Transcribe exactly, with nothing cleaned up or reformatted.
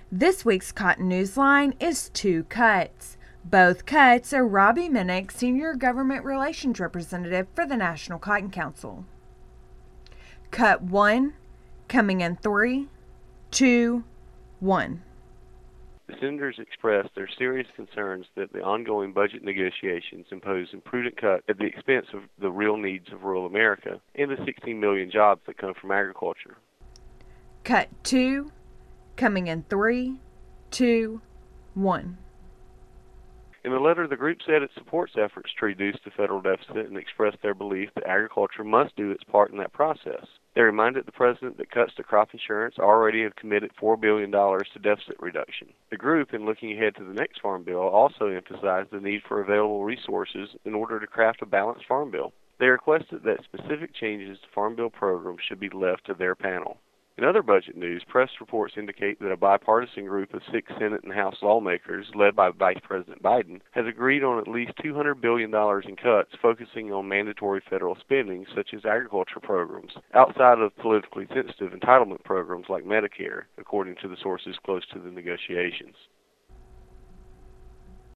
This week's Cotton Newsline is two cuts. Both cuts are Robbie Minnick, Senior Government Relations Representative for the National Cotton Council. Cut one, coming in three, two, one. The senators expressed their serious concerns that the ongoing budget negotiations impose imprudent cuts at the expense of the real needs of rural America and the sixteen million jobs that come from agriculture. Cut two, coming in three, two, one. In the letter, the group said it supports efforts to reduce the federal deficit and expressed their belief that agriculture must do its part in that process. They reminded the president that cuts to crop insurance already have committed four billion dollars to deficit reduction. The group, in looking ahead to the next farm bill, also emphasized the need for available resources in order to craft a balanced farm bill. They requested that specific changes to farm bill programs should be left to their panel. In other budget news, press reports indicate that a bipartisan group of six Senate and House lawmakers, led by Vice President Biden, has agreed on at least two hundred billion dollars in cuts focusing on mandatory federal spending such as agriculture programs, outside of politically sensitive entitlement programs like Medicare, according to the sources close to the negotiations.